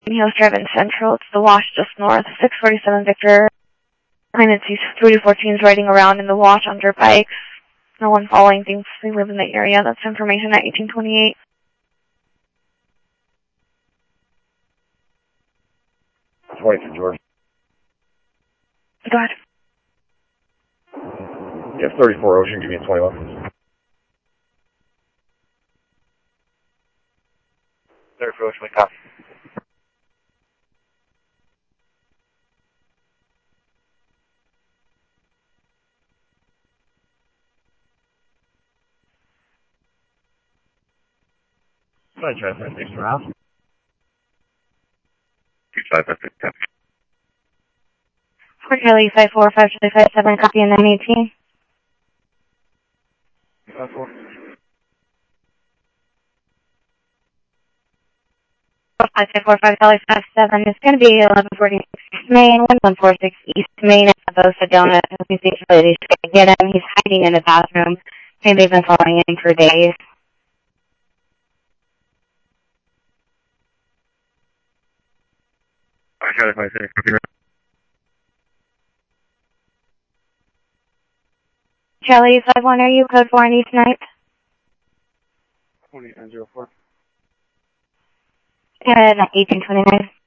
Hills Drive in Central. It's the wash just north. 647 Victor. And it's these 3 to 14s riding around in the wash on dirt bikes. No one following things. They live in the area. That's information at 1828. Wait for George. Go ahead. Yeah, 34 Ocean. Give me a 21, please. 34 Ocean, wake up. Hi, Transfer Station Rouse. 2556. For Charlie 545 Charlie 57, copy in 918. 54. 5545 Charlie 57. It's going to be 1146 Main, 1146 East Main at the Sedona. Let me see if ladies can get him. He's hiding in the bathroom. Maybe they've been following him for days. Hi, Charlie 56. Copy. Charlie 51, are you code 4 on East Night? 2904. 1829.